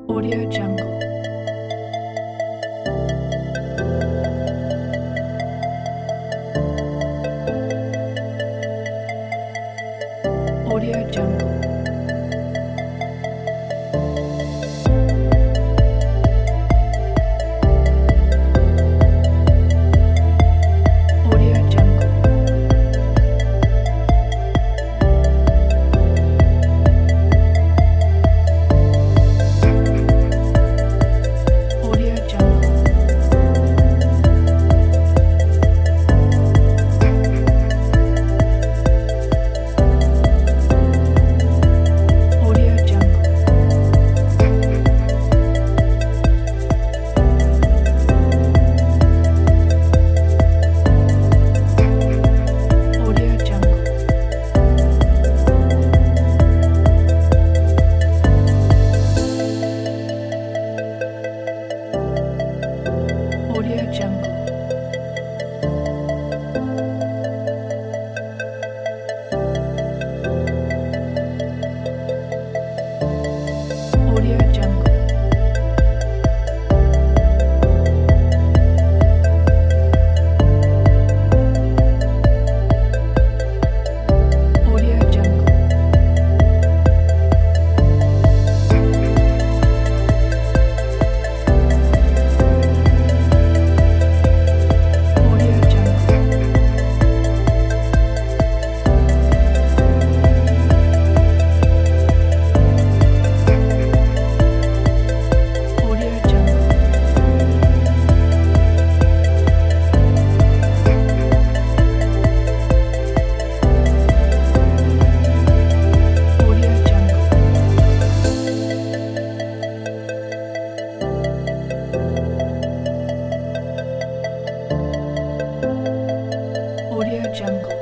Audio Jungle. Audio Jungle. Audio Jungle. Audio Jungle. Audio Jungle. Audio Jungle. Audio Jungle. Audio Jungle. Audio Jungle. Audio Jungle. Audio Jungle. Audio Jungle. Audio Jungle.